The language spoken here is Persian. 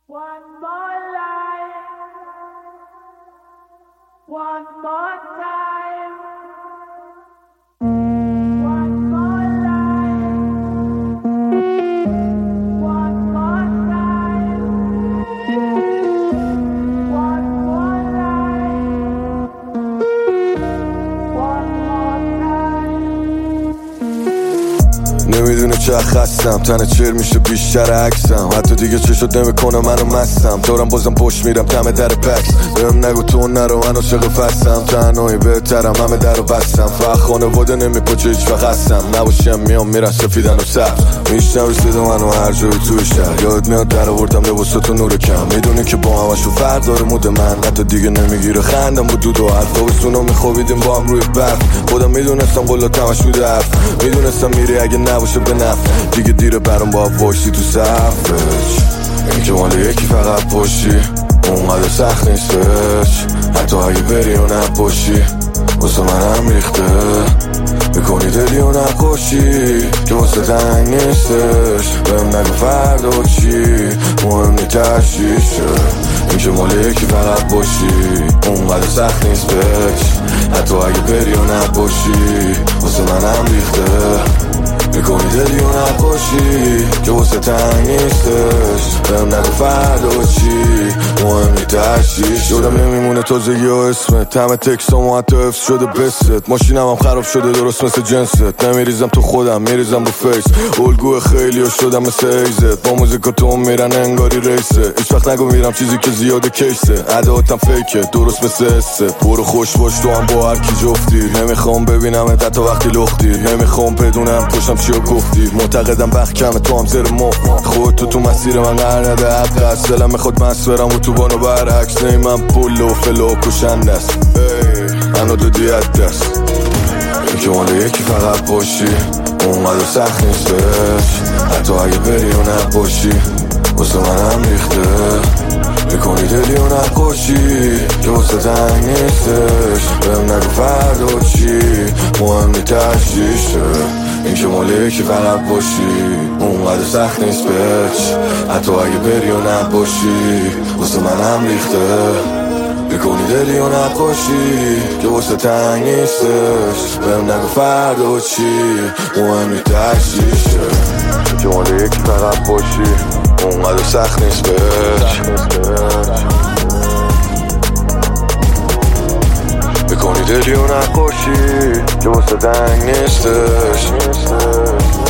One more life, one more time, one more life, one more time, one more life, one more time. نمیدونه چه خستم، تنه چر میشه بیشتر عکسم، حتی دیگه چه شد نمیکنه منو مستم، دورم بازم پشت میرم دم در پکس، بهم نگو تو نرو من عاشق فستم، تنهایی بهترم همه درو بستم، فقط خانواده نمیپاچه هیچ وقت هستم، نباشم میام میرن سفیدن و سبز، میشنم رسید منو هر جایی توی شهر، یاد میاد در آوردم لباساتو نور کم، میدونی که با همشو فرق داره مود من، حتی دیگه نمیگیره خندم با دود و حرف، تابستونا میخوابیدیم با هم روی برف، خودم میدونستم قلاتمش میده حرف، میدونستم میری اگه نباشه به نفع، دیگه دیره برام با واشی تو صفش، این که مال یکی فقط پشتی اونقدر سخت نیستش، حتی اگه بری و نباشی واسه منم ریخته، میکنی دلی و نقاشی که واسه تنگ نیستش، بهم نگو فردا چی مهم نی تشریشه، این که مال یکی فقط باشی اونقدر سخت نیست بچ، حتی اگه بری و نباشی واسه منم ریخته، میکنی دلی و نقاشی که واسه تنگ نیستش، بهم نگو فردا چی مهم نی تشریش، یادم نمیمونه تازگی ها اسمت، همه تکستامو حتی حفظ شده بست، ماشینم هم خراب شده درست مثل جنست، نمیریزم تو خودم میریزم رو فیس، الگوی خیلی ها شدم مثل ایزت، با موزیکاتون میرن انگاری ریسه، هیچ وقت نگو میرم چیزی که زیاده کیسه، عداتم فیکه درست مثل استه، برو خوش باش تو هم با هر کی جفتی، نمیخوام ببینم حتی وقتی لختی، نمیخوام بدونم پشتم چیو گفتی، معتقدم وقت کمه تو هم زیر مخ، خودتو تو مسیر من قرار نده حق است، دلم میخواد مست برم و تو بانو برعکس، نی من پول و فلا و کشنده است، منو دادی از دست، این که مال یکی فقط باشی اونقدر سخت نیستش، حتی اگه بری و نباشی واسه منم ریخته، میکنی دلی و نقاشی که واسه تنگ نیستش، بهم نگو فردا چی مهم نی تشریشه، این که مال یکی فقط باشی اونقدر سخت نیست بچ، حتی اگه بری و نباشی واسه منم ریخته، میکنی دلی و نقاشی که واسه تنگ نیستش، بهم نگو فردا چی مهم نی تشریشه، که مال یکی فقط باشی اونقدر سخت نیست بچ، میکنی دلی و نقاشی که واسه تنگ نیستش.